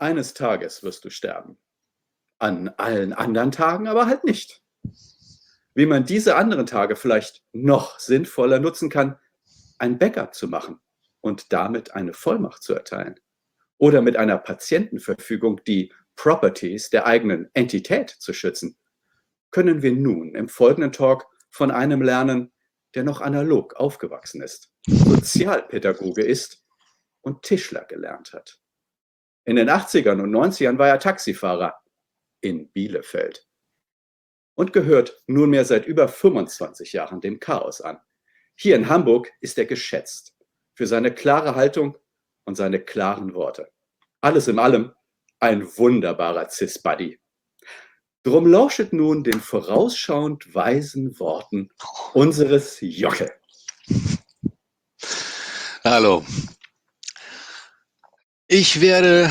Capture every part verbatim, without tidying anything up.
Eines Tages wirst du sterben. An allen anderen Tagen aber halt nicht. Wie man diese anderen Tage vielleicht noch sinnvoller nutzen kann, ein Backup zu machen und damit eine Vollmacht zu erteilen. Oder mit einer Patientenverfügung die Properties der eigenen Entität zu schützen, können wir nun im folgenden Talk von einem lernen, der noch analog aufgewachsen ist, Sozialpädagoge ist und Tischler gelernt hat. In den achtzigern und neunzigern war er Taxifahrer in Bielefeld und gehört nunmehr seit über fünfundzwanzig Jahren dem Chaos an. Hier in Hamburg ist er geschätzt für seine klare Haltung und seine klaren Worte. Alles in allem ein wunderbarer Cis-Buddy. Drum lauschet nun den vorausschauend weisen Worten unseres Jockel. Hallo. Ich werde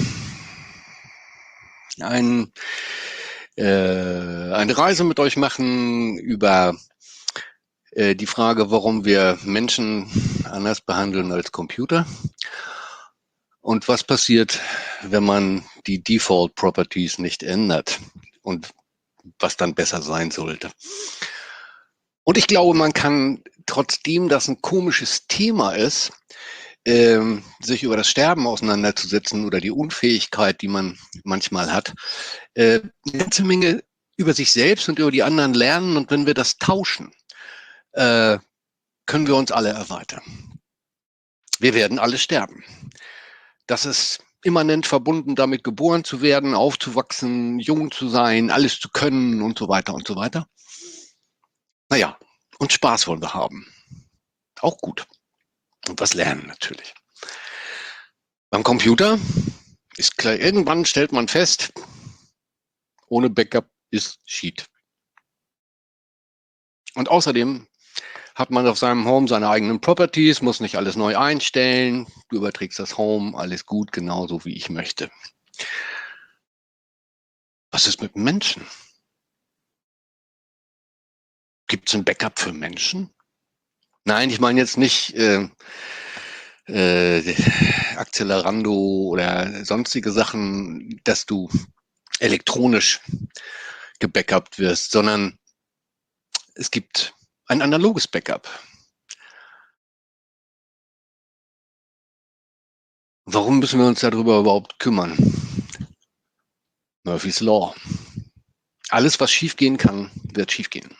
ein, äh, eine Reise mit euch machen über äh, die Frage, warum wir Menschen anders behandeln als Computer und was passiert, wenn man die Default Properties nicht ändert und was dann besser sein sollte. Und ich glaube, man kann, trotzdem das ein komisches Thema ist, ähm, sich über das Sterben auseinanderzusetzen oder die Unfähigkeit, die man manchmal hat, äh, eine ganze Menge über sich selbst und über die anderen lernen. Und wenn wir das tauschen, äh, können wir uns alle erweitern. Wir werden alle sterben. Das ist immanent verbunden damit, geboren zu werden, aufzuwachsen, jung zu sein, alles zu können und so weiter und so weiter. Naja, und Spaß wollen wir haben. Auch gut. Und was lernen natürlich. Beim Computer ist klar, irgendwann stellt man fest, ohne Backup ist Cheat. Und außerdem hat man auf seinem Home seine eigenen Properties, muss nicht alles neu einstellen. Du überträgst das Home, alles gut, genauso wie ich möchte. Was ist mit Menschen? Gibt es ein Backup für Menschen? Nein, ich meine jetzt nicht äh, äh, Accelerando oder sonstige Sachen, dass du elektronisch gebackupt wirst, sondern es gibt ein analoges Backup. Warum müssen wir uns darüber überhaupt kümmern? Murphy's Law. Alles, was schiefgehen kann, wird schiefgehen.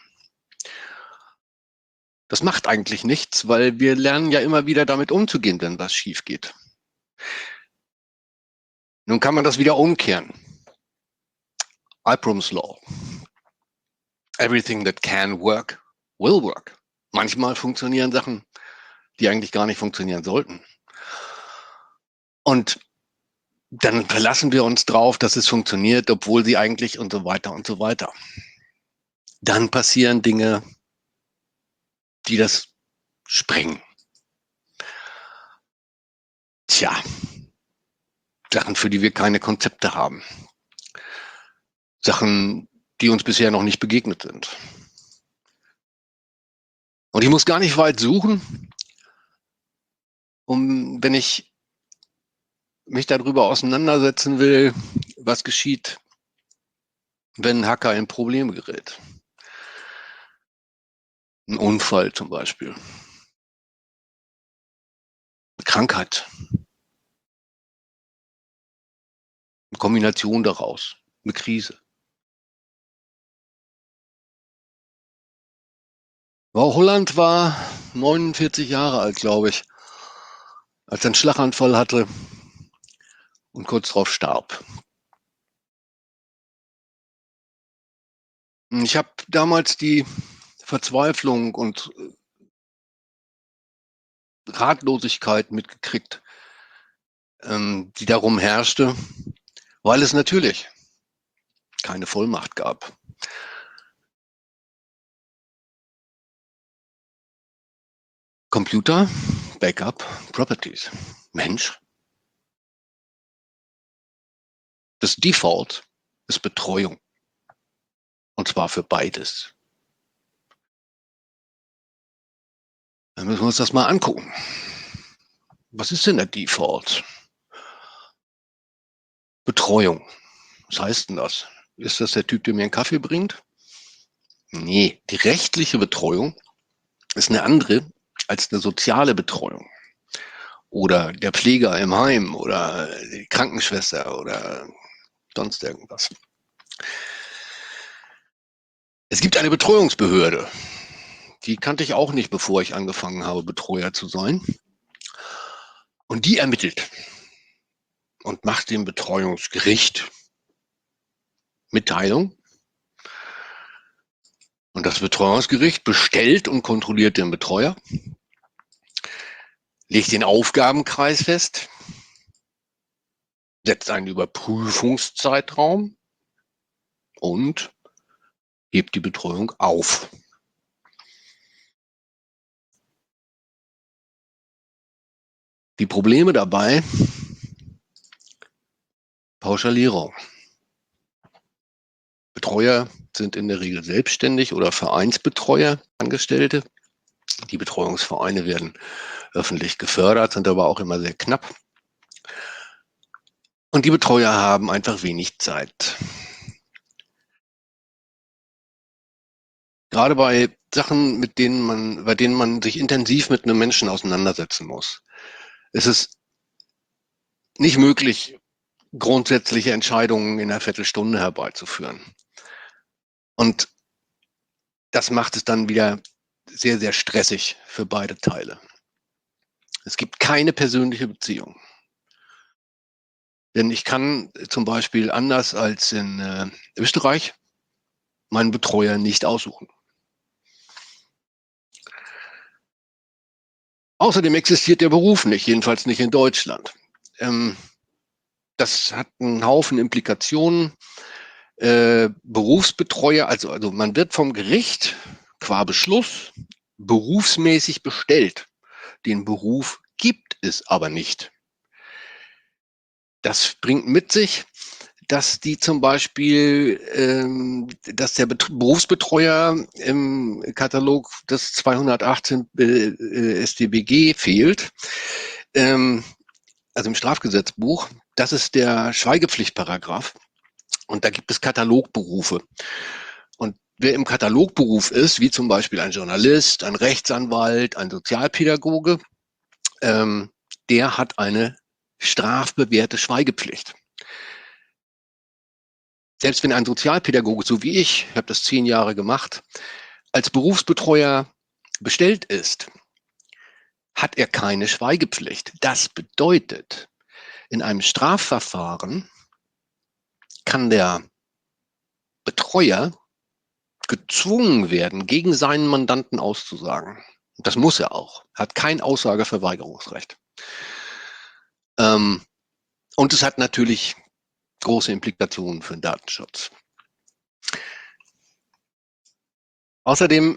Das macht eigentlich nichts, weil wir lernen ja immer wieder damit umzugehen, wenn was schief geht. Nun kann man das wieder umkehren. Ibram's Law. Everything that can work, will work. Manchmal funktionieren Sachen, die eigentlich gar nicht funktionieren sollten. Und dann verlassen wir uns drauf, dass es funktioniert, obwohl sie eigentlich und so weiter und so weiter. Dann passieren Dinge, die das sprengen. Tja, Sachen, für die wir keine Konzepte haben. Sachen, die uns bisher noch nicht begegnet sind. Und ich muss gar nicht weit suchen, um, wenn ich mich darüber auseinandersetzen will, was geschieht, wenn ein Hacker in Probleme gerät. Ein Unfall zum Beispiel. Eine Krankheit. Eine Kombination daraus. Eine Krise. Frau Holland war neunundvierzig Jahre alt, glaube ich, als er einen Schlaganfall hatte und kurz darauf starb. Ich habe damals die Verzweiflung und Ratlosigkeit mitgekriegt, ähm, die darum herrschte, weil es natürlich keine Vollmacht gab. Computer, Backup, Properties. Mensch. Das Default ist Betreuung. Und zwar für beides. Dann müssen wir uns das mal angucken. Was ist denn der Default? Betreuung. Was heißt denn das? Ist das der Typ, der mir einen Kaffee bringt? Nee, die rechtliche Betreuung ist eine andere als eine soziale Betreuung. Oder der Pfleger im Heim oder die Krankenschwester oder sonst irgendwas. Es gibt eine Betreuungsbehörde. Die kannte ich auch nicht, bevor ich angefangen habe, Betreuer zu sein. Und die ermittelt und macht dem Betreuungsgericht Mitteilung. Und das Betreuungsgericht bestellt und kontrolliert den Betreuer, legt den Aufgabenkreis fest, setzt einen Überprüfungszeitraum und hebt die Betreuung auf. Die Probleme dabei: Pauschalierung. Betreuer sind in der Regel selbstständig oder Vereinsbetreuer, Angestellte. Die Betreuungsvereine werden öffentlich gefördert, sind aber auch immer sehr knapp. Und die Betreuer haben einfach wenig Zeit. Gerade bei Sachen, mit denen man, bei denen man sich intensiv mit einem Menschen auseinandersetzen muss, ist es nicht möglich, grundsätzliche Entscheidungen in einer Viertelstunde herbeizuführen. Und das macht es dann wieder sehr, sehr stressig für beide Teile. Es gibt keine persönliche Beziehung. Denn ich kann zum Beispiel anders als in äh, Österreich meinen Betreuer nicht aussuchen. Außerdem existiert der Beruf nicht, jedenfalls nicht in Deutschland. Ähm, das hat einen Haufen Implikationen. Äh, Berufsbetreuer, also, also man wird vom Gericht qua Beschluss berufsmäßig bestellt. Den Beruf gibt es aber nicht. Das bringt mit sich, dass die zum Beispiel, ähm, dass der Bet- Berufsbetreuer im Katalog des zweihundertachtzehn äh, S t B G fehlt, ähm, also im Strafgesetzbuch. Das ist der Schweigepflichtparagraph. Und da gibt es Katalogberufe. Und wer im Katalogberuf ist, wie zum Beispiel ein Journalist, ein Rechtsanwalt, ein Sozialpädagoge, ähm, der hat eine strafbewährte Schweigepflicht. Selbst wenn ein Sozialpädagoge, so wie ich, ich habe das zehn Jahre gemacht, als Berufsbetreuer bestellt ist, hat er keine Schweigepflicht. Das bedeutet, in einem Strafverfahren kann der Betreuer gezwungen werden, gegen seinen Mandanten auszusagen. Das muss er auch. Hat kein Aussageverweigerungsrecht. Ähm, und es hat natürlich große Implikationen für den Datenschutz. Außerdem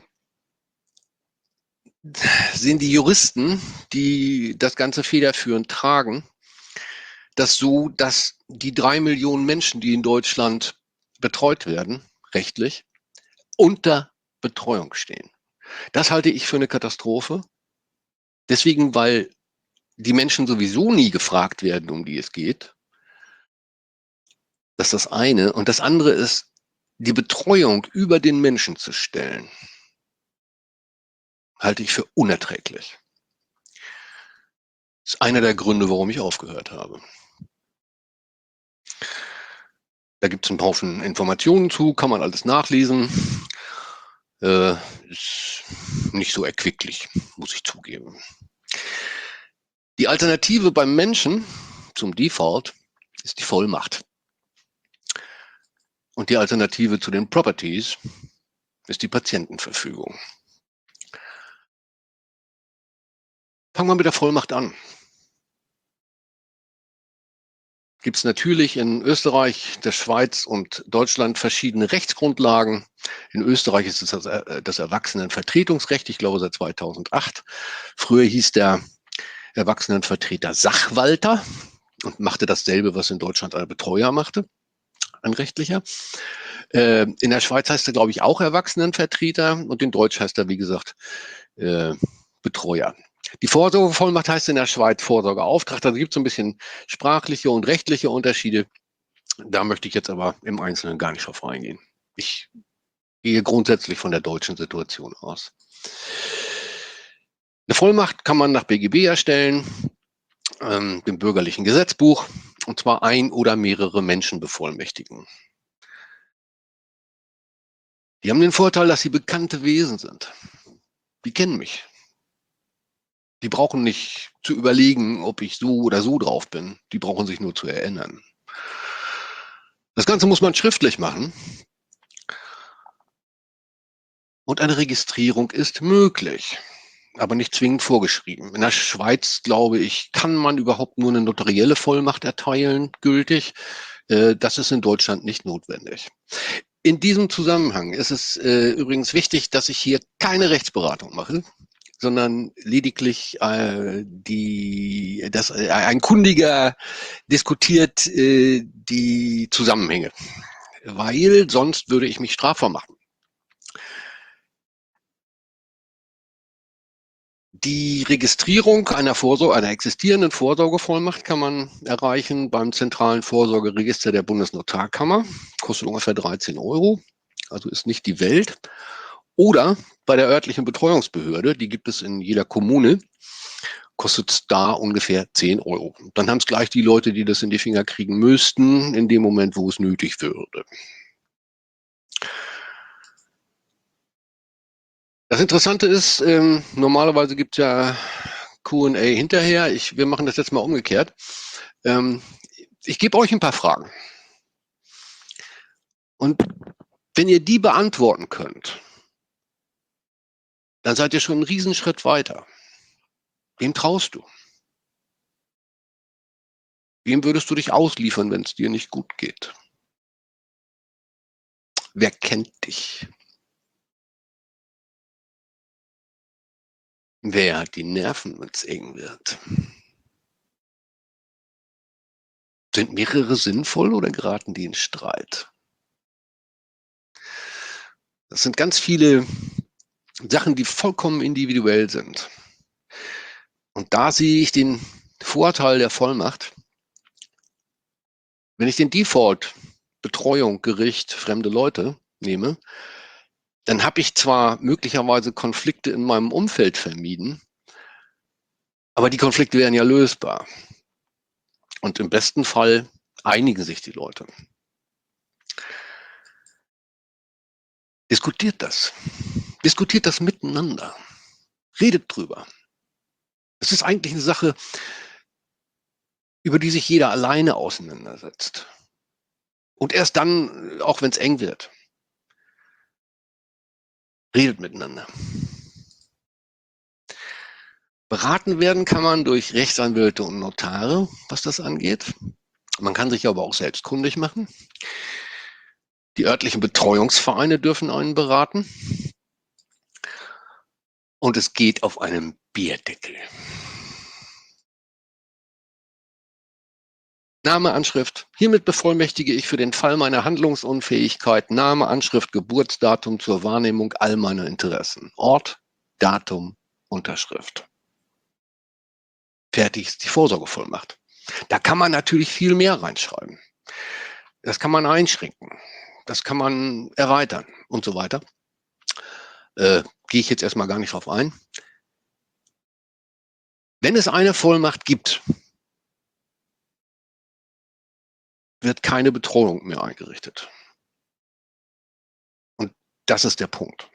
sehen die Juristen, die das Ganze federführend tragen, das so, dass die drei Millionen Menschen, die in Deutschland betreut werden, rechtlich, unter Betreuung stehen. Das halte ich für eine Katastrophe. Deswegen, weil die Menschen sowieso nie gefragt werden, um die es geht. Das ist das eine. Und das andere ist, die Betreuung über den Menschen zu stellen, halte ich für unerträglich. Das ist einer der Gründe, warum ich aufgehört habe. Da gibt es einen Haufen Informationen zu, kann man alles nachlesen. Äh, ist nicht so erquicklich, muss ich zugeben. Die Alternative beim Menschen zum Default ist die Vollmacht. Und die Alternative zu den Properties ist die Patientenverfügung. Fangen wir mit der Vollmacht an. Gibt es natürlich in Österreich, der Schweiz und Deutschland verschiedene Rechtsgrundlagen. In Österreich ist es das, das Erwachsenenvertretungsrecht, ich glaube seit zweitausendacht. Früher hieß der Erwachsenenvertreter Sachwalter und machte dasselbe, was in Deutschland ein Betreuer machte, ein rechtlicher. Äh, in der Schweiz heißt er, glaube ich, auch Erwachsenenvertreter und in Deutsch heißt er, wie gesagt, äh, Betreuer. Die Vorsorgevollmacht heißt in der Schweiz Vorsorgeauftragter. Da gibt es so ein bisschen sprachliche und rechtliche Unterschiede. Da möchte ich jetzt aber im Einzelnen gar nicht drauf eingehen. Ich gehe grundsätzlich von der deutschen Situation aus. Eine Vollmacht kann man nach B G B erstellen, ähm, dem bürgerlichen Gesetzbuch, und zwar ein oder mehrere Menschen bevollmächtigen. Die haben den Vorteil, dass sie bekannte Wesen sind. Die kennen mich. Die brauchen nicht zu überlegen, ob ich so oder so drauf bin. Die brauchen sich nur zu erinnern. Das Ganze muss man schriftlich machen. Und eine Registrierung ist möglich, aber nicht zwingend vorgeschrieben. In der Schweiz, glaube ich, kann man überhaupt nur eine notarielle Vollmacht erteilen, gültig. Das ist in Deutschland nicht notwendig. In diesem Zusammenhang ist es äh, übrigens wichtig, dass ich hier keine Rechtsberatung mache, sondern lediglich äh, die, dass äh, ein Kundiger diskutiert äh, die Zusammenhänge, weil sonst würde ich mich strafbar machen. Die Registrierung einer, Vorsorge, einer existierenden Vorsorgevollmacht kann man erreichen beim zentralen Vorsorgeregister der Bundesnotarkammer. Kostet ungefähr dreizehn Euro, also ist nicht die Welt. Oder bei der örtlichen Betreuungsbehörde, die gibt es in jeder Kommune, kostet es da ungefähr zehn Euro. Dann haben es gleich die Leute, die das in die Finger kriegen müssten, in dem Moment, wo es nötig würde. Das Interessante ist, ähm, normalerweise gibt es ja Q und A hinterher. Ich, wir machen das jetzt mal umgekehrt. Ähm, ich gebe euch ein paar Fragen. Und wenn ihr die beantworten könnt, dann seid ihr schon einen Riesenschritt weiter. Wem traust du? Wem würdest du dich ausliefern, wenn es dir nicht gut geht? Wer kennt dich? Wer hat die Nerven, wenn es eng wird? Sind mehrere sinnvoll oder geraten die in Streit? Das sind ganz viele Sachen, die vollkommen individuell sind. Und da sehe ich den Vorteil der Vollmacht. Wenn ich den Default Betreuung, Gericht, fremde Leute nehme, dann habe ich zwar möglicherweise Konflikte in meinem Umfeld vermieden, aber die Konflikte wären ja lösbar. Und im besten Fall einigen sich die Leute. Diskutiert das. Diskutiert das miteinander. Redet drüber. Es ist eigentlich eine Sache, über die sich jeder alleine auseinandersetzt. Und erst dann, auch wenn es eng wird, redet miteinander. Beraten werden kann man durch Rechtsanwälte und Notare, was das angeht. Man kann sich aber auch selbstkundig machen. Die örtlichen Betreuungsvereine dürfen einen beraten. Und es geht auf einem Bierdeckel. Name, Anschrift. Hiermit bevollmächtige ich für den Fall meiner Handlungsunfähigkeit Name, Anschrift, Geburtsdatum zur Wahrnehmung all meiner Interessen. Ort, Datum, Unterschrift. Fertig ist die Vorsorgevollmacht. Da kann man natürlich viel mehr reinschreiben. Das kann man einschränken. Das kann man erweitern und so weiter. Äh, gehe ich jetzt erstmal gar nicht drauf ein. Wenn es eine Vollmacht gibt, wird keine Betreuung mehr eingerichtet. Und das ist der Punkt.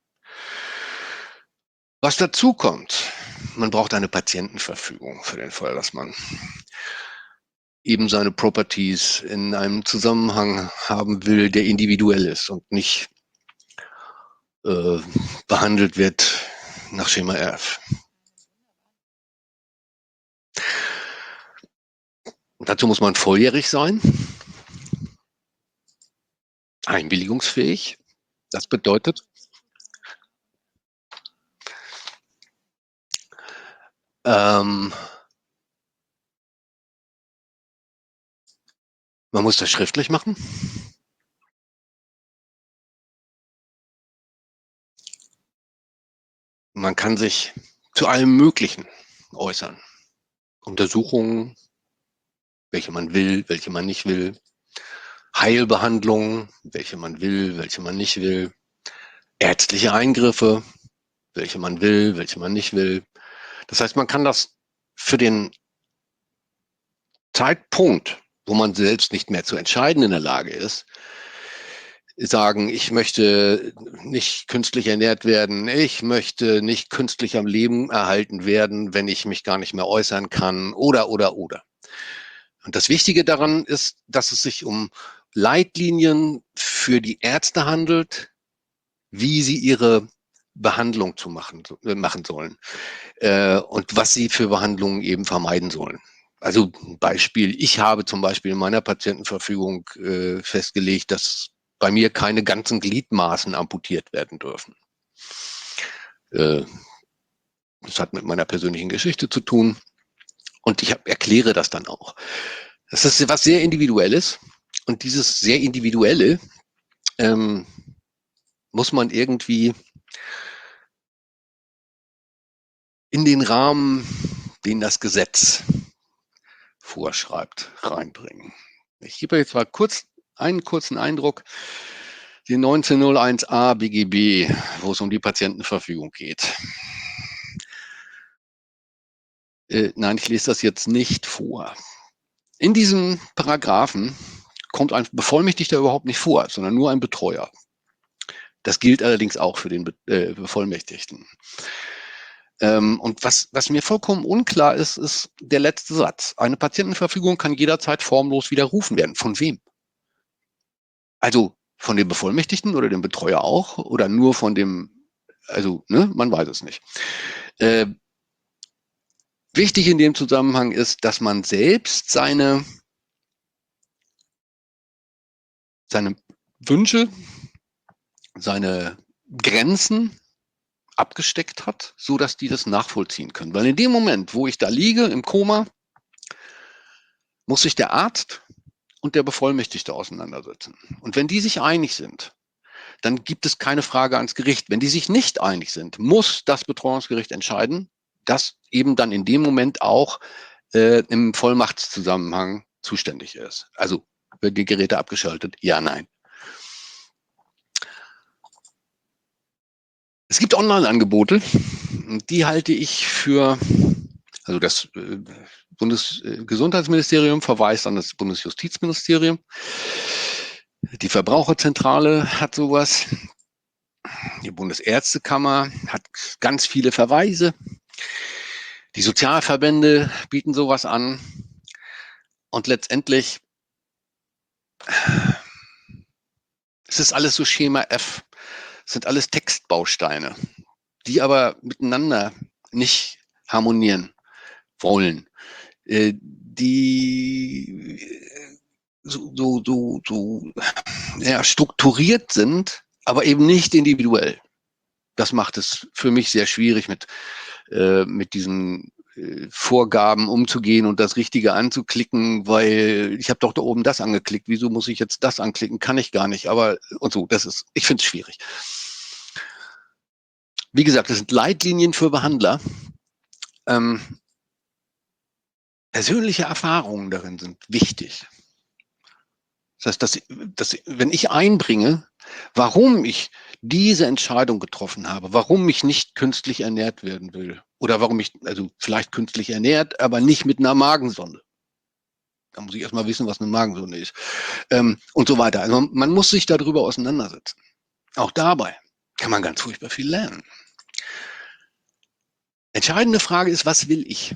Was dazu kommt, man braucht eine Patientenverfügung für den Fall, dass man eben seine Properties in einem Zusammenhang haben will, der individuell ist und nicht äh, behandelt wird nach Schema F. Und dazu muss man volljährig sein, einwilligungsfähig. Das bedeutet, ähm, man muss das schriftlich machen. Man kann sich zu allem Möglichen äußern. Untersuchungen, welche man will, welche man nicht will. Heilbehandlungen, welche man will, welche man nicht will, ärztliche Eingriffe, welche man will, welche man nicht will. Das heißt, man kann das für den Zeitpunkt, wo man selbst nicht mehr zu entscheiden in der Lage ist, sagen, ich möchte nicht künstlich ernährt werden, ich möchte nicht künstlich am Leben erhalten werden, wenn ich mich gar nicht mehr äußern kann, oder, oder, oder. Und das Wichtige daran ist, dass es sich um Leitlinien für die Ärzte handelt, wie sie ihre Behandlung zu machen, äh, machen sollen äh, und was sie für Behandlungen eben vermeiden sollen. Also ein Beispiel, ich habe zum Beispiel in meiner Patientenverfügung äh, festgelegt, dass bei mir keine ganzen Gliedmaßen amputiert werden dürfen. Äh, das hat mit meiner persönlichen Geschichte zu tun und ich hab, erkläre das dann auch. Das ist was sehr Individuelles und dieses sehr Individuelle ähm, muss man irgendwie in den Rahmen, den das Gesetz vorschreibt, reinbringen. Ich gebe jetzt mal kurz einen kurzen Eindruck. Die neunzehnhunderteins a B G B, wo es um die Patientenverfügung geht. Äh, nein, ich lese das jetzt nicht vor. In diesem Paragraphen kommt ein Bevollmächtigter überhaupt nicht vor, sondern nur ein Betreuer. Das gilt allerdings auch für den Be äh, Bevollmächtigten. Ähm, und was, was mir vollkommen unklar ist, ist der letzte Satz. Eine Patientenverfügung kann jederzeit formlos widerrufen werden. Von wem? Also von dem Bevollmächtigten oder dem Betreuer auch? Oder nur von dem, also ne, man weiß es nicht. Äh, wichtig in dem Zusammenhang ist, dass man selbst seine, seine Wünsche, seine Grenzen abgesteckt hat, so dass die das nachvollziehen können. Weil in dem Moment, wo ich da liege im Koma, muss sich der Arzt und der Bevollmächtigte auseinandersetzen. Und wenn die sich einig sind, dann gibt es keine Frage ans Gericht. Wenn die sich nicht einig sind, muss das Betreuungsgericht entscheiden, das eben dann in dem Moment auch äh, im Vollmachtszusammenhang zuständig ist. Also werden die Geräte abgeschaltet? Ja, nein. Es gibt Online-Angebote, die halte ich für, also das äh, Bundesgesundheitsministerium verweist an das Bundesjustizministerium. Die Verbraucherzentrale hat sowas. Die Bundesärztekammer hat ganz viele Verweise. Die Sozialverbände bieten sowas an. Und letztendlich, es ist alles so Schema F. Es sind alles Textbausteine, die aber miteinander nicht harmonieren wollen. Äh, die so, so, so, so ja, strukturiert sind, aber eben nicht individuell. Das macht es für mich sehr schwierig, mit, äh, mit diesen äh, Vorgaben umzugehen und das Richtige anzuklicken, weil ich habe doch da oben das angeklickt. Wieso muss ich jetzt das anklicken? Kann ich gar nicht. Aber und so, das ist, ich finde es schwierig. Wie gesagt, das sind Leitlinien für Behandler. Ähm, persönliche Erfahrungen darin sind wichtig. Das heißt, dass, dass, wenn ich einbringe, warum ich diese Entscheidung getroffen habe, warum ich nicht künstlich ernährt werden will oder warum ich, also vielleicht künstlich ernährt, aber nicht mit einer Magensonde. Da muss ich erstmal wissen, was eine Magensonde ist. Ähm, und so weiter. Also man muss sich darüber auseinandersetzen. Auch dabei kann man ganz furchtbar viel lernen. Entscheidende Frage ist, was will ich?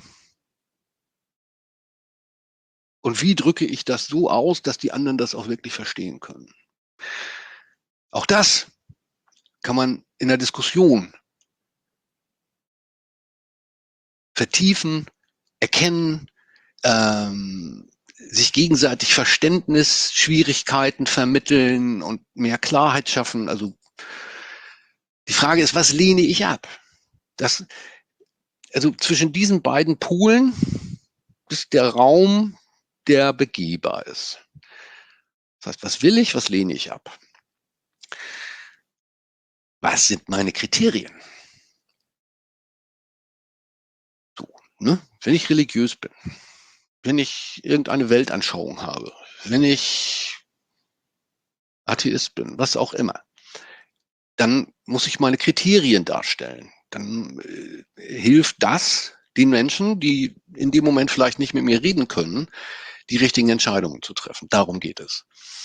Und wie drücke ich das so aus, dass die anderen das auch wirklich verstehen können? Auch das kann man in der Diskussion vertiefen, erkennen, ähm, sich gegenseitig Verständnis, Schwierigkeiten vermitteln und mehr Klarheit schaffen. Also die Frage ist, was lehne ich ab? Das, also zwischen diesen beiden Polen ist der Raum, der begehbar ist. Das heißt, was will ich, was lehne ich ab? Was sind meine Kriterien? So, ne? Wenn ich religiös bin, wenn ich irgendeine Weltanschauung habe, wenn ich Atheist bin, was auch immer, dann muss ich meine Kriterien darstellen. Dann äh, hilft das den Menschen, die in dem Moment vielleicht nicht mit mir reden können, die richtigen Entscheidungen zu treffen. Darum geht es.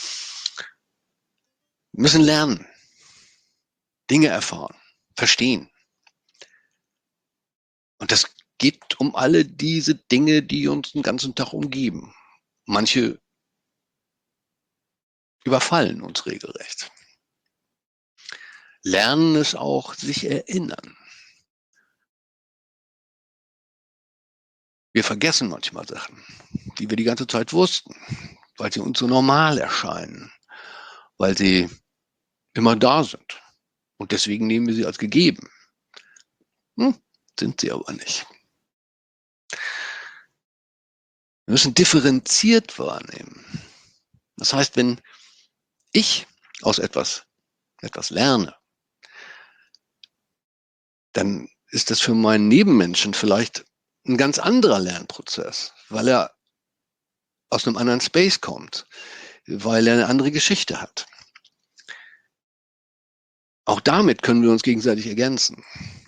Wir müssen lernen, Dinge erfahren, verstehen. Und das geht um alle diese Dinge, die uns den ganzen Tag umgeben. Manche überfallen uns regelrecht. Lernen es auch, sich erinnern. Wir vergessen manchmal Sachen, die wir die ganze Zeit wussten, weil sie uns so normal erscheinen, weil sie immer da sind. Und deswegen nehmen wir sie als gegeben. Hm, sind sie aber nicht. Wir müssen differenziert wahrnehmen. Das heißt, wenn ich aus etwas, etwas lerne, dann ist das für meinen Nebenmenschen vielleicht ein ganz anderer Lernprozess, weil er aus einem anderen Space kommt, weil er eine andere Geschichte hat. Auch damit können wir uns gegenseitig ergänzen.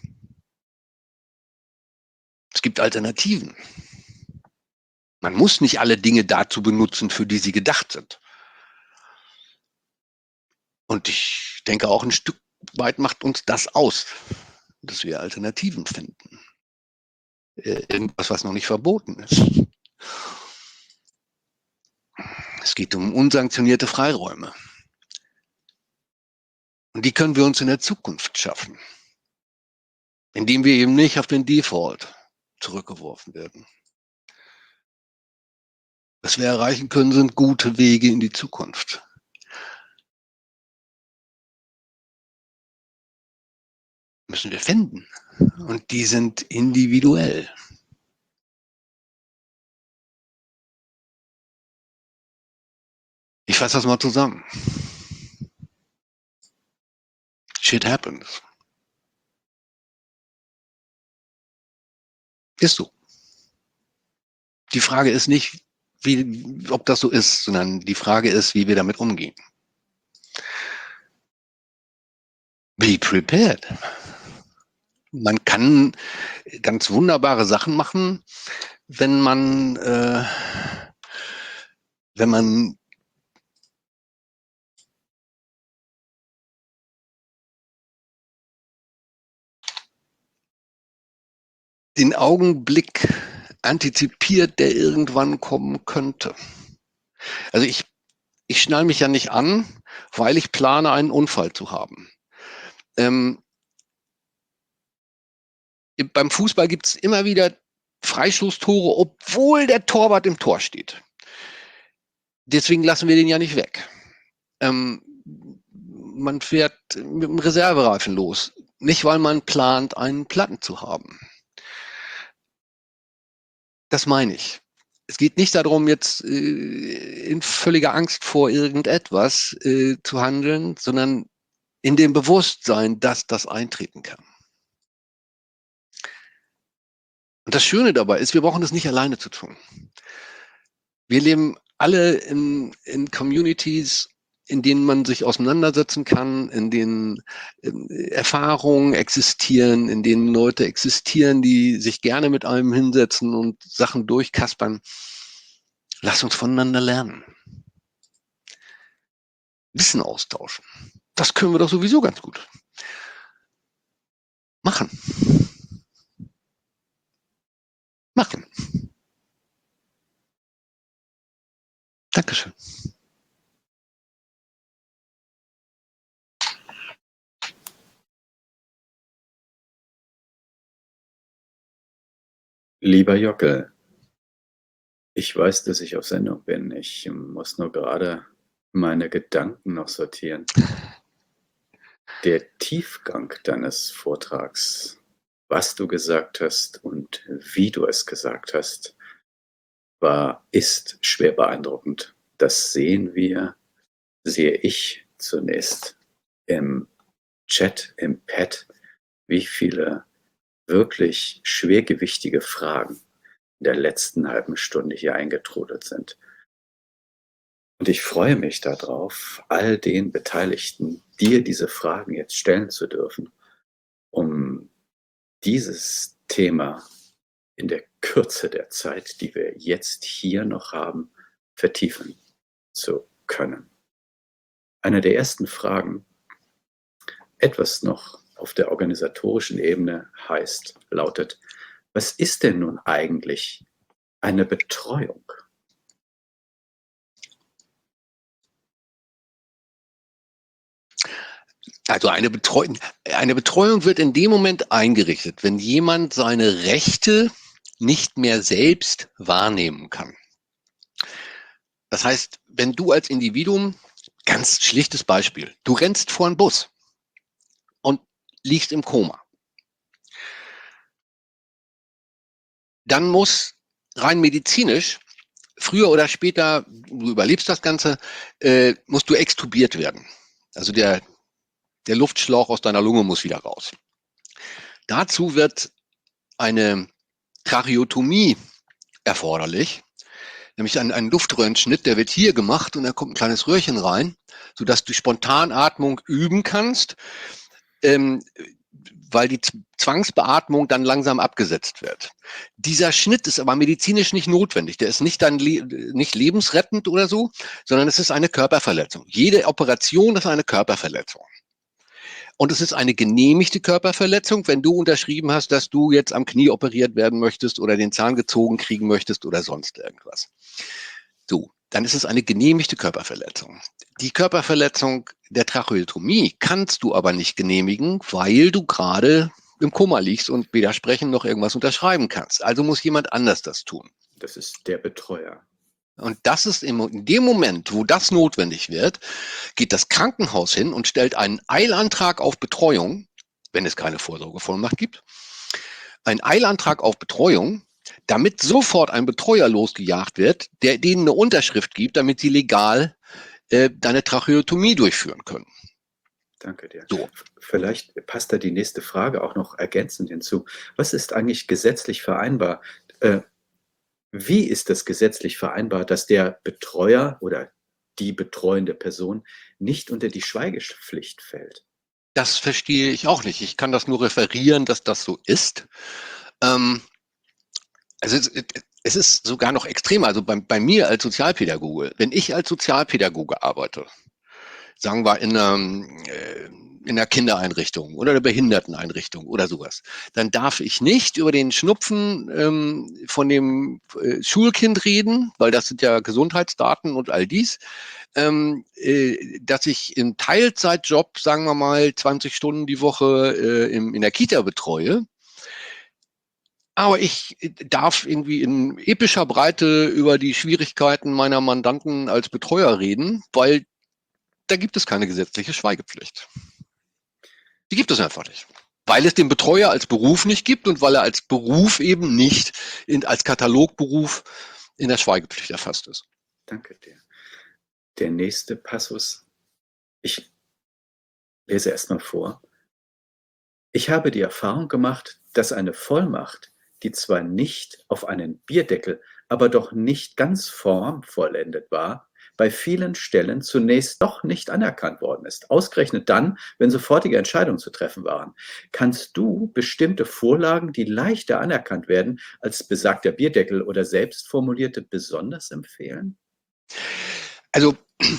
Es gibt Alternativen. Man muss nicht alle Dinge dazu benutzen, für die sie gedacht sind. Und ich denke, auch ein Stück weit macht uns das aus, dass wir Alternativen finden. Irgendwas, was noch nicht verboten ist. Es geht um unsanktionierte Freiräume. Und die können wir uns in der Zukunft schaffen, indem wir eben nicht auf den Default zurückgeworfen werden. Was wir erreichen können, sind gute Wege in die Zukunft. Müssen wir finden. Und die sind individuell. Ich fasse das mal zusammen. Shit happens. Ist so. Die Frage ist nicht, wie, ob das so ist, sondern die Frage ist, wie wir damit umgehen. Be prepared. Man kann ganz wunderbare Sachen machen, wenn man, äh, wenn man den Augenblick antizipiert, der irgendwann kommen könnte. Also ich, ich schnall mich ja nicht an, weil ich plane, einen Unfall zu haben. Ähm, beim Fußball gibt es immer wieder Freistoßtore, obwohl der Torwart im Tor steht. Deswegen lassen wir den ja nicht weg. Ähm, man fährt mit dem Reservereifen los, nicht weil man plant, einen Platten zu haben. Das meine ich. Es geht nicht darum, jetzt äh, in völliger Angst vor irgendetwas äh, zu handeln, sondern in dem Bewusstsein, dass das eintreten kann. Und das Schöne dabei ist, wir brauchen das nicht alleine zu tun. Wir leben alle in, in Communities, in denen man sich auseinandersetzen kann, in denen äh, Erfahrungen existieren, in denen Leute existieren, die sich gerne mit einem hinsetzen und Sachen durchkaspern. Lass uns voneinander lernen. Wissen austauschen. Das können wir doch sowieso ganz gut machen. Machen. Dankeschön. Lieber Jockel, ich weiß, dass ich auf Sendung bin. Ich muss nur gerade meine Gedanken noch sortieren. Der Tiefgang deines Vortrags, was du gesagt hast und wie du es gesagt hast, war, ist schwer beeindruckend. Das sehen wir, sehe ich zunächst im Chat, im Pad, wie viele wirklich schwergewichtige Fragen in der letzten halben Stunde hier eingetrudelt sind. Und ich freue mich darauf, all den Beteiligten dir diese Fragen jetzt stellen zu dürfen, um dieses Thema in der Kürze der Zeit, die wir jetzt hier noch haben, vertiefen zu können. Eine der ersten Fragen, etwas noch auf der organisatorischen Ebene, heißt, lautet: Was ist denn nun eigentlich eine Betreuung? Also eine Betreuung, eine Betreuung wird in dem Moment eingerichtet, wenn jemand seine Rechte nicht mehr selbst wahrnehmen kann. Das heißt, wenn du als Individuum, ganz schlichtes Beispiel, du rennst vor einen Bus und liegst im Koma, dann muss rein medizinisch, früher oder später, du überlebst das Ganze, äh, musst du extubiert werden. Also der, der Luftschlauch aus deiner Lunge muss wieder raus. Dazu wird eine Tracheotomie erforderlich, nämlich ein, ein Luftröhrenschnitt, der wird hier gemacht und da kommt ein kleines Röhrchen rein, sodass du Spontanatmung üben kannst, ähm, weil die Zwangsbeatmung dann langsam abgesetzt wird. Dieser Schnitt ist aber medizinisch nicht notwendig. Der ist nicht dann le nicht lebensrettend oder so, sondern es ist eine Körperverletzung. Jede Operation ist eine Körperverletzung. Und es ist eine genehmigte Körperverletzung, wenn du unterschrieben hast, dass du jetzt am Knie operiert werden möchtest oder den Zahn gezogen kriegen möchtest oder sonst irgendwas. So, dann ist es eine genehmigte Körperverletzung. Die Körperverletzung der Tracheotomie kannst du aber nicht genehmigen, weil du gerade im Koma liegst und weder sprechen noch irgendwas unterschreiben kannst. Also muss jemand anders das tun. Das ist der Betreuer. Und das ist im, in dem Moment, wo das notwendig wird, geht das Krankenhaus hin und stellt einen Eilantrag auf Betreuung, wenn es keine Vorsorgevollmacht gibt, einen Eilantrag auf Betreuung, damit sofort ein Betreuer losgejagt wird, der denen eine Unterschrift gibt, damit sie legal äh, deine Tracheotomie durchführen können. Danke dir. So. Vielleicht passt da die nächste Frage auch noch ergänzend hinzu. Was ist eigentlich gesetzlich vereinbar? Äh, wie ist das gesetzlich vereinbar, dass der Betreuer oder die betreuende Person nicht unter die Schweigepflicht fällt? Das verstehe ich auch nicht. Ich kann das nur referieren, dass das so ist. Ähm, also es, es ist sogar noch extremer. Also bei, bei mir als Sozialpädagoge, wenn ich als Sozialpädagoge arbeite, sagen wir in einer, äh, in einer Kindereinrichtung oder einer Behinderteneinrichtung oder sowas, dann darf ich nicht über den Schnupfen ähm, von dem äh, Schulkind reden, weil das sind ja Gesundheitsdaten und all dies, ähm, äh, dass ich im Teilzeitjob, sagen wir mal, zwanzig Stunden die Woche äh, im, in der Kita betreue. Aber ich darf irgendwie in epischer Breite über die Schwierigkeiten meiner Mandanten als Betreuer reden, weil da gibt es keine gesetzliche Schweigepflicht. Die gibt es einfach nicht. Weil es den Betreuer als Beruf nicht gibt und weil er als Beruf eben nicht in, als Katalogberuf in der Schweigepflicht erfasst ist. Danke dir. Der nächste Passus, ich lese erstmal vor. Ich habe die Erfahrung gemacht, dass eine Vollmacht, die zwar nicht auf einen Bierdeckel, aber doch nicht ganz formvollendet war, bei vielen Stellen zunächst doch nicht anerkannt worden ist. Ausgerechnet dann, wenn sofortige Entscheidungen zu treffen waren. Kannst du bestimmte Vorlagen, die leichter anerkannt werden als besagter Bierdeckel oder selbst formulierte, besonders empfehlen? Also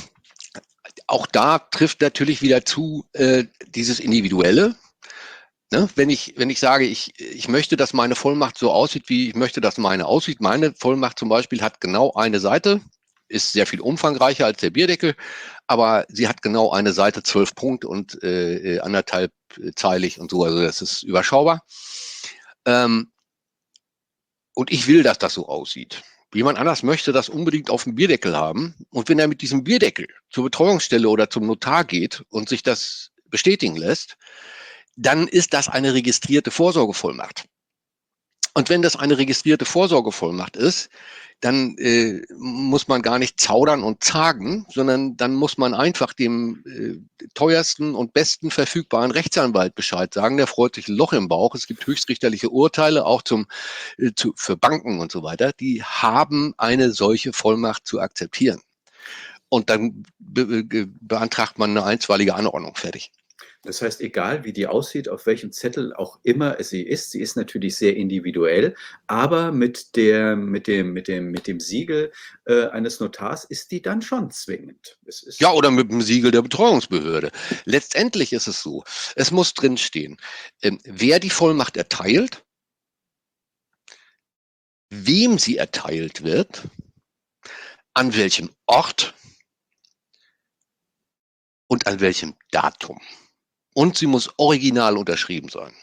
auch da trifft natürlich wieder zu äh, dieses Individuelle. Ne? Wenn ich, wenn ich sage, ich, ich möchte, dass meine Vollmacht so aussieht, wie ich möchte, dass meine aussieht. Meine Vollmacht zum Beispiel hat genau eine Seite, ist sehr viel umfangreicher als der Bierdeckel, aber sie hat genau eine Seite, zwölf Punkte und äh, anderthalb zeilig und so, also das ist überschaubar. Ähm, und ich will, dass das so aussieht. Jemand anders möchte das unbedingt auf dem Bierdeckel haben. Und wenn er mit diesem Bierdeckel zur Betreuungsstelle oder zum Notar geht und sich das bestätigen lässt, dann ist das eine registrierte Vorsorgevollmacht. Und wenn das eine registrierte Vorsorgevollmacht ist, dann äh, muss man gar nicht zaudern und zagen, sondern dann muss man einfach dem äh, teuersten und besten verfügbaren Rechtsanwalt Bescheid sagen. Der freut sich ein Loch im Bauch. Es gibt höchstrichterliche Urteile, auch zum, äh, zu, für Banken und so weiter. Die haben eine solche Vollmacht zu akzeptieren. und dann be be beantragt man eine einstweilige Anordnung, fertig. Das heißt, egal wie die aussieht, auf welchem Zettel auch immer sie ist, sie ist natürlich sehr individuell, aber mit der mit dem mit dem mit dem Siegel, äh, eines Notars ist die dann schon zwingend. Es Ja, ist oder mit dem Siegel der Betreuungsbehörde. Letztendlich ist es so, es muss drinstehen, ähm, wer die Vollmacht erteilt, wem sie erteilt wird, an welchem Ort und an welchem Datum. Und sie muss original unterschrieben sein.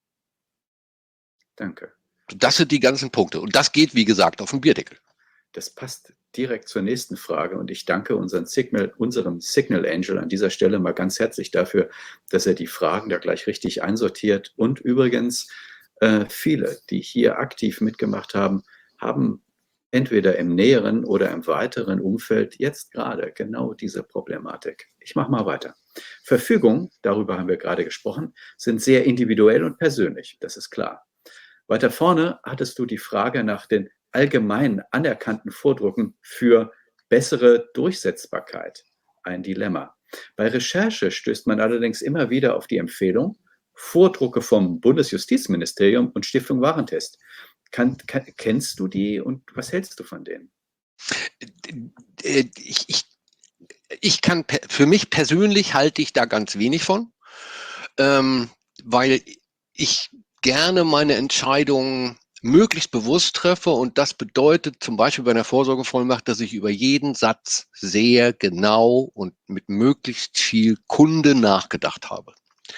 Danke. Das sind die ganzen Punkte. Und das geht, wie gesagt, auf den Bierdeckel. Das passt direkt zur nächsten Frage und ich danke unseren Signal, unserem Signal Angel an dieser Stelle mal ganz herzlich dafür, dass er die Fragen da gleich richtig einsortiert. Und übrigens, äh, viele, die hier aktiv mitgemacht haben, haben entweder im näheren oder im weiteren Umfeld jetzt gerade genau diese Problematik. Ich mache mal weiter. Verfügungen, darüber haben wir gerade gesprochen, sind sehr individuell und persönlich, das ist klar. Weiter vorne hattest du die Frage nach den allgemein anerkannten Vordrucken für bessere Durchsetzbarkeit. Ein Dilemma. Bei Recherche stößt man allerdings immer wieder auf die Empfehlung, Vordrucke vom Bundesjustizministerium und Stiftung Warentest. Kann, kann, kennst du die und was hältst du von denen? Ich, ich, ich kann, für mich persönlich halte ich da ganz wenig von, ähm, weil ich gerne meine Entscheidungen möglichst bewusst treffe und das bedeutet zum Beispiel bei einer Vorsorgevollmacht, dass ich über jeden Satz sehr genau und mit möglichst viel Kunde nachgedacht habe.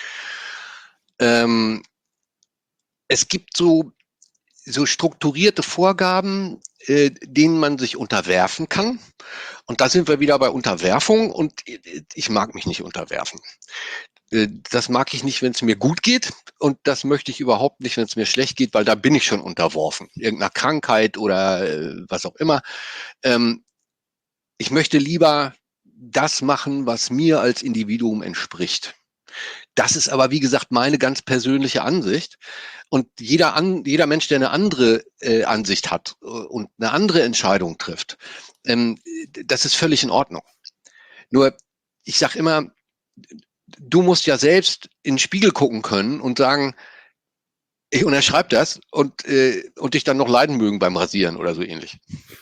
Ähm, es gibt so, so strukturierte Vorgaben, äh, denen man sich unterwerfen kann. Und da sind wir wieder bei Unterwerfung und ich mag mich nicht unterwerfen. Das mag ich nicht, wenn es mir gut geht und das möchte ich überhaupt nicht, wenn es mir schlecht geht, weil da bin ich schon unterworfen. Irgendeiner Krankheit oder äh, was auch immer. Ähm, ich möchte lieber das machen, was mir als Individuum entspricht. Das ist aber, wie gesagt, meine ganz persönliche Ansicht. Und jeder, an, jeder Mensch, der eine andere äh, Ansicht hat äh, und eine andere Entscheidung trifft, ähm, das ist völlig in Ordnung. Nur, ich sage immer, du musst ja selbst in den Spiegel gucken können und sagen, ich unterschreibe das und, äh, und dich dann noch leiden mögen beim Rasieren oder so ähnlich.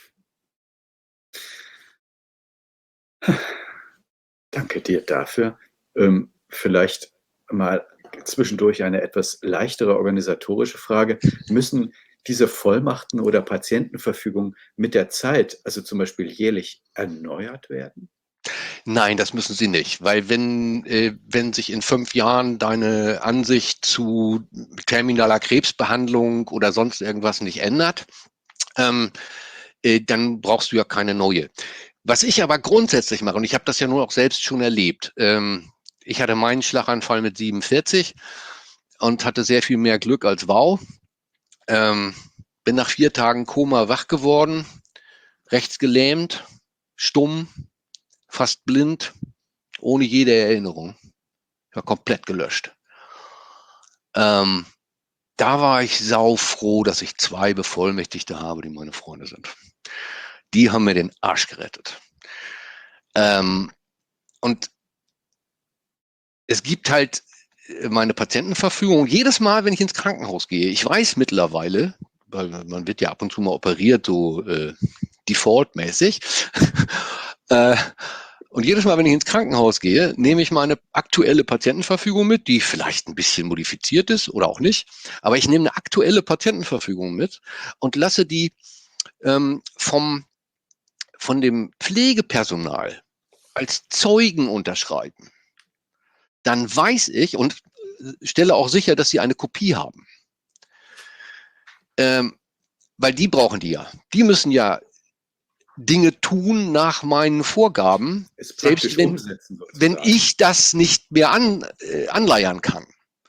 Danke dir dafür. Ähm, vielleicht mal zwischendurch eine etwas leichtere organisatorische Frage. Müssen diese Vollmachten oder Patientenverfügungen mit der Zeit, also zum Beispiel jährlich, erneuert werden? Nein, das müssen sie nicht, weil wenn, äh, wenn sich in fünf Jahren deine Ansicht zu terminaler Krebsbehandlung oder sonst irgendwas nicht ändert, ähm, äh, dann brauchst du ja keine neue. Was ich aber grundsätzlich mache, und ich habe das ja nur auch selbst schon erlebt, ähm, ich hatte meinen Schlaganfall mit siebenundvierzig und hatte sehr viel mehr Glück als wow. Ähm, bin nach vier Tagen Koma wach geworden, rechts gelähmt, stumm, fast blind, ohne jede Erinnerung. Ich war komplett gelöscht. Ähm, da war ich saufroh, dass ich zwei Bevollmächtigte habe, die meine Freunde sind. Die haben mir den Arsch gerettet. Ähm, und es gibt halt meine Patientenverfügung. Jedes Mal, wenn ich ins Krankenhaus gehe, ich weiß mittlerweile, weil man wird ja ab und zu mal operiert, so äh, defaultmäßig. äh, und jedes Mal, wenn ich ins Krankenhaus gehe, nehme ich meine aktuelle Patientenverfügung mit, die vielleicht ein bisschen modifiziert ist oder auch nicht. Aber ich nehme eine aktuelle Patientenverfügung mit und lasse die ähm, vom, von dem Pflegepersonal als Zeugen unterschreiben. Dann weiß ich und stelle auch sicher, dass sie eine Kopie haben. Ähm, weil die brauchen die ja. Die müssen ja Dinge tun nach meinen Vorgaben, Es praktisch selbst wenn, umsetzen wenn sozusagen. ich das nicht mehr an, äh, anleiern kann.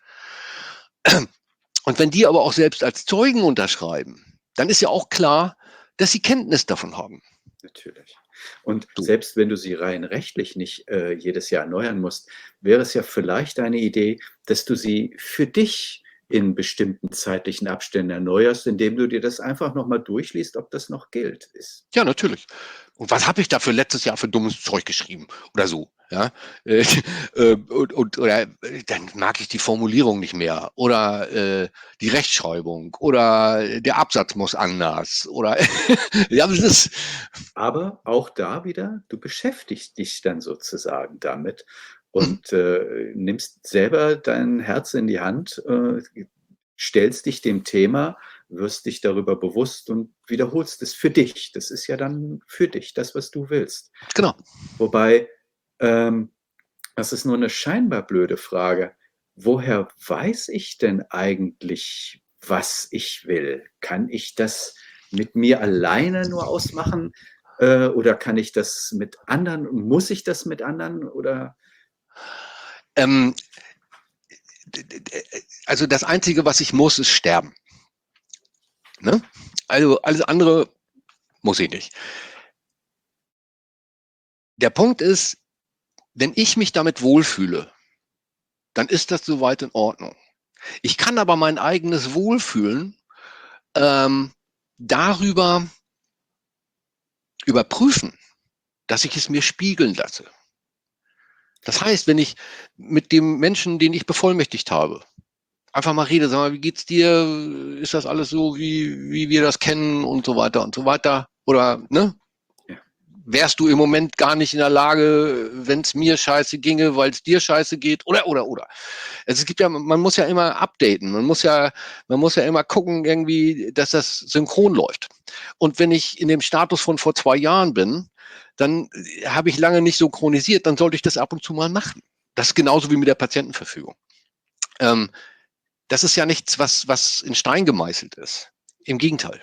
Und wenn die aber auch selbst als Zeugen unterschreiben, dann ist ja auch klar, dass sie Kenntnis davon haben. Natürlich. Und So. selbst wenn du sie rein rechtlich nicht äh, jedes Jahr erneuern musst, wäre es ja vielleicht eine Idee, dass du sie für dich in bestimmten zeitlichen Abständen erneuerst, indem du dir das einfach nochmal durchliest, ob das noch gilt. Ist. Ja, natürlich. Und was habe ich da für letztes Jahr für dummes Zeug geschrieben oder so? Ja, äh, äh, und, und oder äh, dann mag ich die Formulierung nicht mehr oder äh, die Rechtschreibung oder der Absatz muss anders oder ja, das ist. Aber auch da wieder, du beschäftigst dich dann sozusagen damit Mhm. und äh, nimmst selber dein Herz in die Hand, äh, stellst dich dem Thema, wirst dich darüber bewusst und wiederholst es für dich. Das ist ja dann für dich, das, was du willst. Genau. Wobei, ähm, das ist nur eine scheinbar blöde Frage. Woher weiß ich denn eigentlich, was ich will? Kann ich das mit mir alleine nur ausmachen? Äh, oder kann ich das mit anderen? Muss ich das mit anderen? Oder? Ähm, also das Einzige, was ich muss, ist sterben. Ne? Also alles andere muss ich nicht. Der Punkt ist, wenn ich mich damit wohlfühle, dann ist das soweit in Ordnung. Ich kann aber mein eigenes Wohlfühlen ähm, darüber überprüfen, dass ich es mir spiegeln lasse. Das heißt, wenn ich mit dem Menschen, den ich bevollmächtigt habe, einfach mal rede, sag mal, wie geht's dir? Ist das alles so, wie, wie wir das kennen und so weiter und so weiter? Oder, ne? Ja. Wärst du im Moment gar nicht in der Lage, wenn es mir scheiße ginge, weil es dir scheiße geht? Oder, oder, oder. Also es gibt ja, man muss ja immer updaten. Man muss ja, man muss ja immer gucken, irgendwie, dass das synchron läuft. Und wenn ich in dem Status von vor zwei Jahren bin, dann habe ich lange nicht synchronisiert, dann sollte ich das ab und zu mal machen. Das ist genauso wie mit der Patientenverfügung. Ähm, das ist ja nichts, was, was in Stein gemeißelt ist. Im Gegenteil.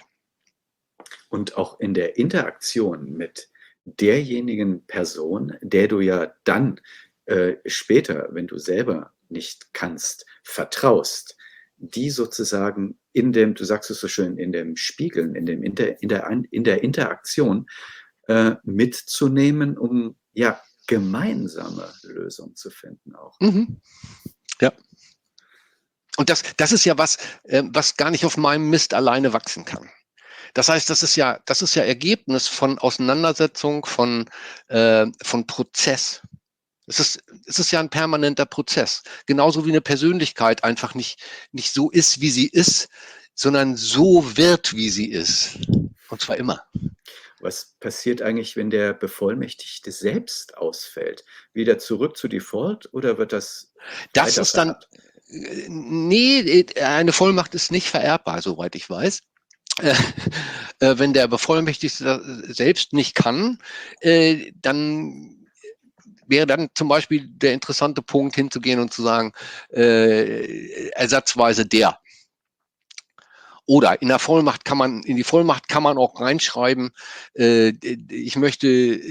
Und auch in der Interaktion mit derjenigen Person, der du ja dann äh, später, wenn du selber nicht kannst, vertraust, die sozusagen in dem, du sagst es so schön, in dem Spiegeln, in, dem Inter, in, der, in der Interaktion äh, mitzunehmen, um ja gemeinsame Lösungen zu finden auch. Mhm. Ja. Und das, das ist ja was, äh, was gar nicht auf meinem Mist alleine wachsen kann. Das heißt, das ist ja, das ist ja Ergebnis von Auseinandersetzung, von, äh, von Prozess. Es ist, es ist ja ein permanenter Prozess. Genauso wie eine Persönlichkeit einfach nicht, nicht so ist, wie sie ist, sondern so wird, wie sie ist. Und zwar immer. Was passiert eigentlich, wenn der Bevollmächtigte selbst ausfällt? Wieder zurück zu Default oder wird das Das ist dann, weitervererbt? nee, eine Vollmacht ist nicht vererbbar, soweit ich weiß. Äh, äh, wenn der Bevollmächtigte selbst nicht kann, äh, dann wäre dann zum Beispiel der interessante Punkt hinzugehen und zu sagen, äh, ersatzweise der. Oder in der Vollmacht kann man, in die Vollmacht kann man auch reinschreiben, äh, ich möchte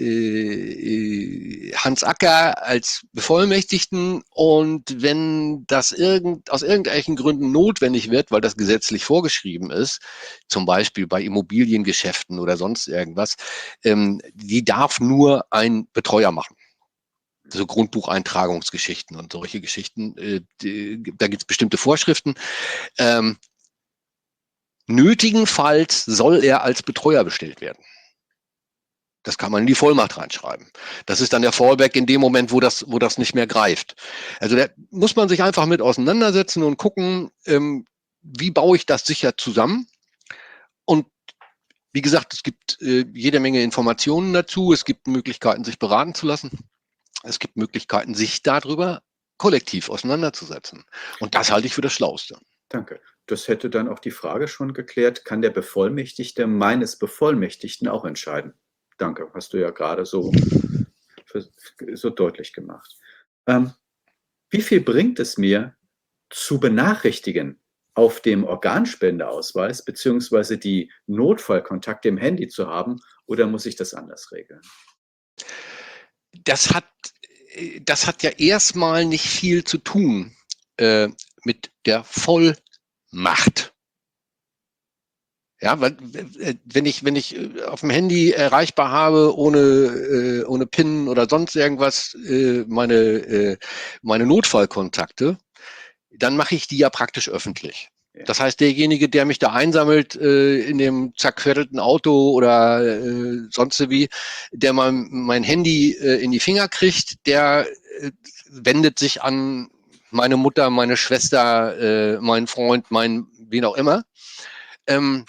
äh, Hans Acker als Bevollmächtigten und wenn das irgend, aus irgendwelchen Gründen notwendig wird, weil das gesetzlich vorgeschrieben ist, zum Beispiel bei Immobiliengeschäften oder sonst irgendwas, ähm, die darf nur ein Betreuer machen. So Grundbucheintragungsgeschichten und solche Geschichten, äh, die, da gibt es bestimmte Vorschriften. Ähm, Nötigenfalls soll er als Betreuer bestellt werden. Das kann man in die Vollmacht reinschreiben. Das ist dann der Fallback in dem Moment, wo das, wo das nicht mehr greift. Also da muss man sich einfach mit auseinandersetzen und gucken, ähm, wie baue ich das sicher zusammen. Und wie gesagt, es gibt äh, jede Menge Informationen dazu. Es gibt Möglichkeiten, sich beraten zu lassen. Es gibt Möglichkeiten, sich darüber kollektiv auseinanderzusetzen. Und das halte ich für das Schlauste. Danke. Das hätte dann auch die Frage schon geklärt, kann der Bevollmächtigte meines Bevollmächtigten auch entscheiden? Danke, hast du ja gerade so, so deutlich gemacht. Ähm, wie viel bringt es mir, zu benachrichtigen auf dem Organspendeausweis beziehungsweise die Notfallkontakte im Handy zu haben, oder muss ich das anders regeln? Das hat, das hat ja erstmal nicht viel zu tun äh, mit der Vollmacht. Ja, weil, wenn ich, wenn ich auf dem Handy erreichbar habe, ohne, äh, ohne PIN oder sonst irgendwas, äh, meine, äh, meine Notfallkontakte, dann mache ich die ja praktisch öffentlich. Ja. Das heißt, derjenige, der mich da einsammelt äh, in dem zerquettelten Auto oder äh, sonst wie, der mal mein Handy äh, in die Finger kriegt, der äh, wendet sich an meine Mutter, meine Schwester, äh, meinen Freund, mein wen auch immer. Ähm,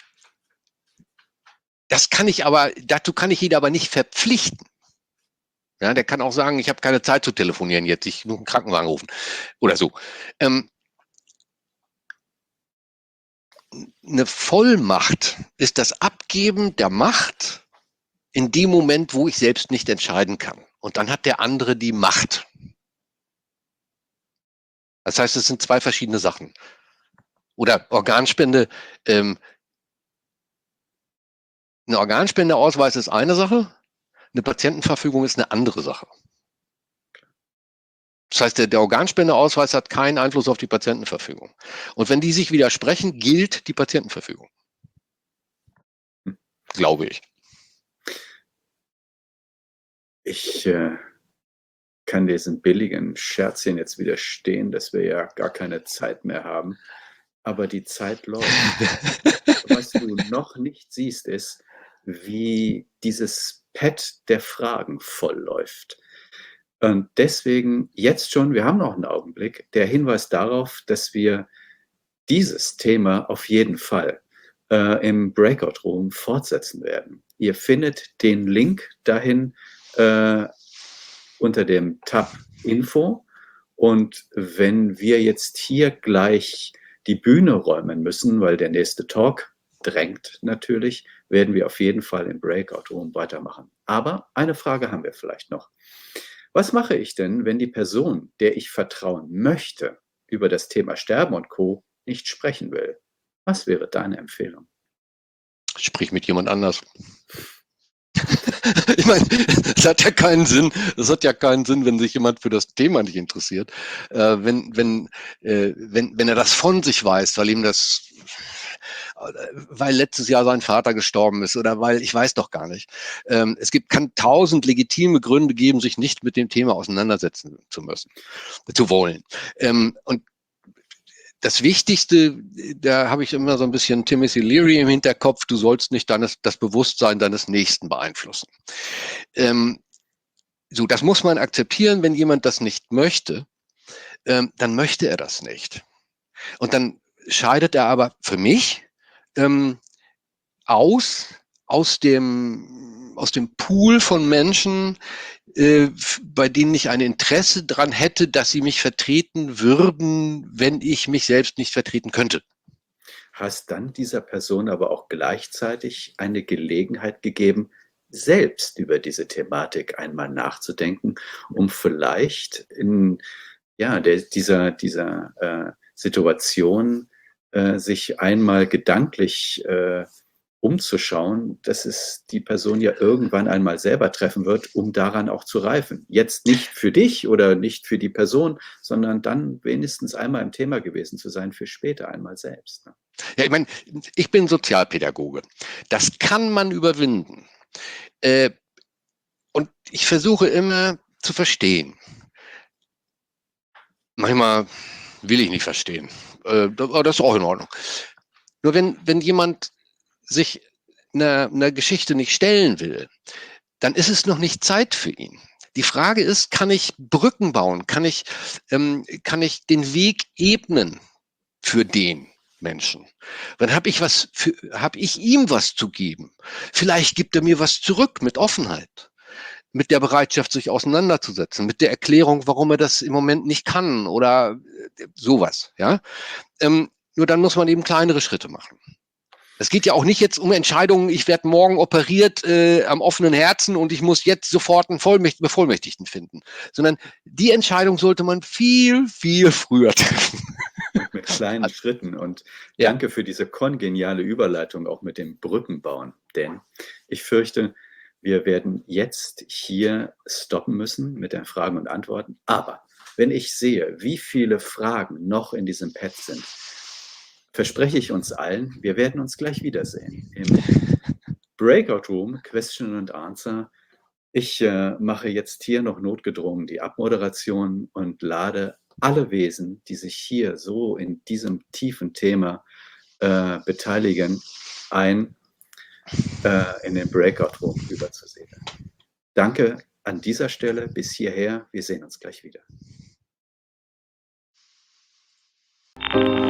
das kann ich aber, dazu kann ich ihn aber nicht verpflichten. Ja, der kann auch sagen, ich habe keine Zeit zu telefonieren jetzt, ich muss einen Krankenwagen rufen oder so. Ähm, eine Vollmacht ist das Abgeben der Macht in dem Moment, wo ich selbst nicht entscheiden kann. Und dann hat der andere die Macht. Das heißt, es sind zwei verschiedene Sachen. Oder Organspende. Ähm, ein Organspendeausweis ist eine Sache, eine Patientenverfügung ist eine andere Sache. Das heißt, der, der Organspendeausweis hat keinen Einfluss auf die Patientenverfügung. Und wenn die sich widersprechen, gilt die Patientenverfügung. Glaube ich. Ich äh, kann diesen billigen Scherzchen jetzt widerstehen, dass wir ja gar keine Zeit mehr haben. Aber die Zeit läuft. Was du noch nicht siehst, ist, wie dieses Pad der Fragen vollläuft. Und deswegen jetzt schon, wir haben noch einen Augenblick, der Hinweis darauf, dass wir dieses Thema auf jeden Fall äh, im Breakout Room fortsetzen werden. Ihr findet den Link dahin äh, unter dem Tab Info. Und wenn wir jetzt hier gleich die Bühne räumen müssen, weil der nächste Talk drängt natürlich, werden wir auf jeden Fall im Breakout Room weitermachen. Aber eine Frage haben wir vielleicht noch. Was mache ich denn, wenn die Person, der ich vertrauen möchte, über das Thema Sterben und Co. nicht sprechen will? Was wäre deine Empfehlung? Sprich mit jemand anders. Ich meine, es hat ja keinen Sinn, es hat ja keinen Sinn, wenn sich jemand für das Thema nicht interessiert. Äh, wenn, wenn, äh, wenn, wenn er das von sich weiß, weil ihm das, weil letztes Jahr sein Vater gestorben ist oder weil, ich weiß doch gar nicht. Ähm, es gibt, kann tausend legitime Gründe geben, sich nicht mit dem Thema auseinandersetzen zu müssen, zu wollen. Ähm, und das Wichtigste, da habe ich immer so ein bisschen Timothy Leary im Hinterkopf, du sollst nicht deines, das Bewusstsein deines Nächsten beeinflussen. Ähm, so, das muss man akzeptieren, wenn jemand das nicht möchte, ähm, dann möchte er das nicht. Und dann scheidet er aber für mich ähm, aus, aus dem, aus dem Pool von Menschen, äh, bei denen ich ein Interesse daran hätte, dass sie mich vertreten würden, wenn ich mich selbst nicht vertreten könnte. Hast dann dieser Person aber auch gleichzeitig eine Gelegenheit gegeben, selbst über diese Thematik einmal nachzudenken, um vielleicht in ja, der, dieser, dieser äh, Situation äh, sich einmal gedanklich äh, umzuschauen, dass es die Person ja irgendwann einmal selber treffen wird, um daran auch zu reifen. Jetzt nicht für dich oder nicht für die Person, sondern dann wenigstens einmal im Thema gewesen zu sein, für später einmal selbst. Ne? Ja, ich meine, ich bin Sozialpädagoge. Das kann man überwinden. Äh, und ich versuche immer zu verstehen. Manchmal will ich nicht verstehen. Äh, aber das ist auch in Ordnung. Nur wenn, wenn jemand sich einer, einer Geschichte nicht stellen will, dann ist es noch nicht Zeit für ihn. Die Frage ist, kann ich Brücken bauen? Kann ich, ähm, kann ich den Weg ebnen für den Menschen? Dann habe ich was, für, habe ich ihm was zu geben. Vielleicht gibt er mir was zurück mit Offenheit, mit der Bereitschaft, sich auseinanderzusetzen, mit der Erklärung, warum er das im Moment nicht kann oder sowas. Ja, ähm, nur dann muss man eben kleinere Schritte machen. Es geht ja auch nicht jetzt um Entscheidungen, ich werde morgen operiert äh, am offenen Herzen und ich muss jetzt sofort einen Vollmächt Bevollmächtigten finden, sondern die Entscheidung sollte man viel, viel früher treffen. Und mit kleinen Schritten. Und Ja. Danke für diese kongeniale Überleitung auch mit dem Brückenbauen. Denn ich fürchte, wir werden jetzt hier stoppen müssen mit den Fragen und Antworten. Aber wenn ich sehe, wie viele Fragen noch in diesem Pad sind, verspreche ich uns allen, wir werden uns gleich wiedersehen im Breakout Room, Question and Answer. Ich äh, mache jetzt hier noch notgedrungen die Abmoderation und lade alle Wesen, die sich hier so in diesem tiefen Thema äh, beteiligen, ein, äh, in den Breakout-Room überzusiedeln. Danke an dieser Stelle bis hierher. Wir sehen uns gleich wieder.